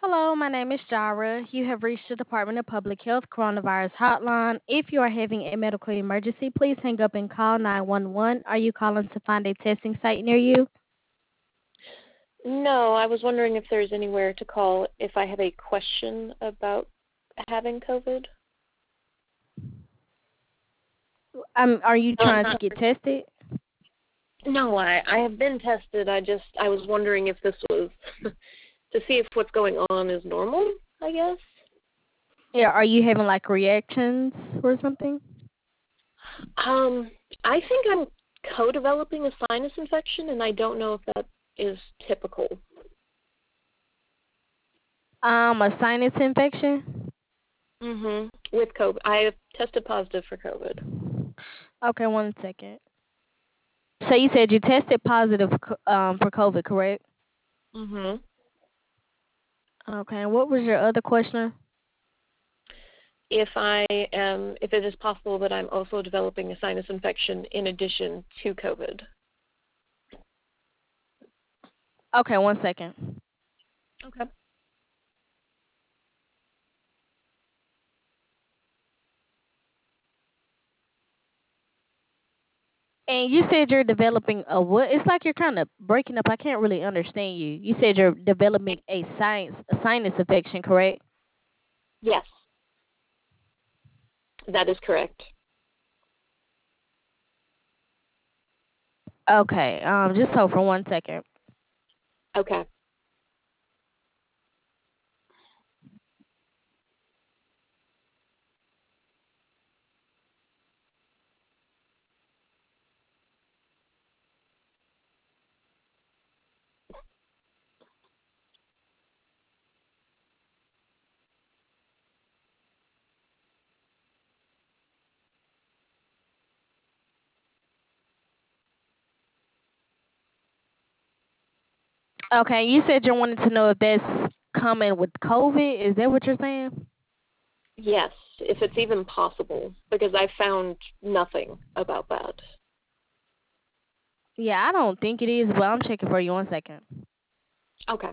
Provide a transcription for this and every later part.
Hello, my name is Jara. You have reached the Department of Public Health Coronavirus Hotline. If you are having a medical emergency, please hang up and call 911. Are you calling to find a testing site near you? No, I was wondering if there's anywhere to call if I have a question about having COVID. Are you trying to Not get tested? No, I have been tested. I was wondering if this was to see if what's going on is normal, I guess. Yeah, are you having like reactions or something? Um, I think I'm co-developing a sinus infection, and I don't know if that is typical. A sinus infection? With COVID. I have tested positive for COVID. Okay, one second. So you said you tested positive for COVID, correct? Mhm. Okay, and what was your other question? If it is possible that I'm also developing a sinus infection in addition to COVID. Okay, one second. Okay. And you said you're developing a what? It's like you're kind of breaking up. I can't really understand you. You said you're developing a sinus infection, correct? Yes, that is correct. Okay. Just hold for one second. Okay. Okay. You said you wanted to know if that's coming with COVID. Is that what you're saying? Yes, if it's even possible, because I found nothing about that. Yeah, I don't think it is, but I'm checking for you. One second. Okay.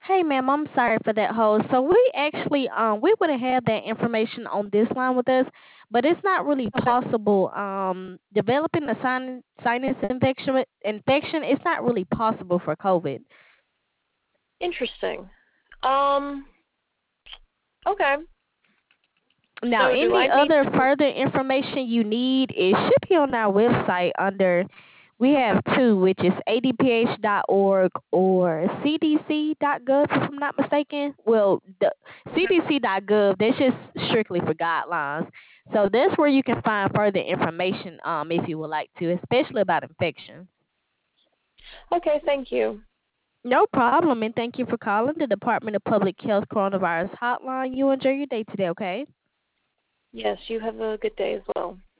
Hey, ma'am, I'm sorry for that hold. So we actually we would have had that information on this line with us, but it's not really Okay. possible. Developing a sinus infection, it's not really possible for COVID. Interesting. Okay. Now, So do any I need other to? further information you need, it should be on our website under, we have two, which is adph.org or cdc.gov, if I'm not mistaken. Well, the cdc.gov, that's just strictly for guidelines. So that's where you can find further information if you would like to, especially about infections. Okay, thank you. No problem, and thank you for calling the Department of Public Health Coronavirus Hotline. You enjoy your day today, okay? Yes, you have a good day as well.